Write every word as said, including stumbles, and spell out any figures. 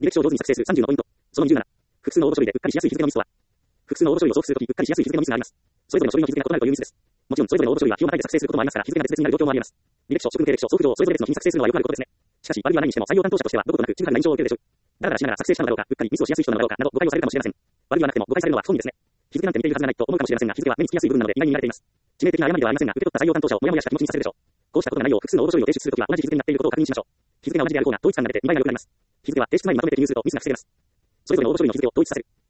履歴書を上手に作成するさんじゅうのポイント。そのにじゅうなな。複数の応募書類でうっかりしやすい日付のミスとは。複数の応募書類を送付するとき、うっかりしやすい日付のミスがあります。それぞれの書類の日付が異なるというミスです。もちろん、それぞれの応募書類は日をまたいで作成することもありますから、日付が別々になる状況もあります。履歴書、職務経歴書、送付状をそれぞれ別の日に作成するのはよくあることですね。しかし、悪いは何にしても採用担当者としてはどことなく中途半端な印象を受けるでしょう。だらだらしながら作成したのだろうか、うっかりミスをしやすい人なのだろうか、など誤解をされるかもしれません。悪いはなくても誤解されるのは不本意ですね。日付なんて見ているはずがないと思うかもしれませんが、日付は目につきやすい部分なので意外に見られています。致命的な誤りではありませんが、受け取った採用担当者をモヤモヤした気持ちにさせるでしょう。こうしたことがないよう複数の応募書類を提出するときは同じ日付になっていることを確認しましょう。日付が同じである方が同一感が出て見栄えが良くなります。日付は提出前にまとめて記入するとミスが防げます。それぞれの応募書類の日付を統一させる。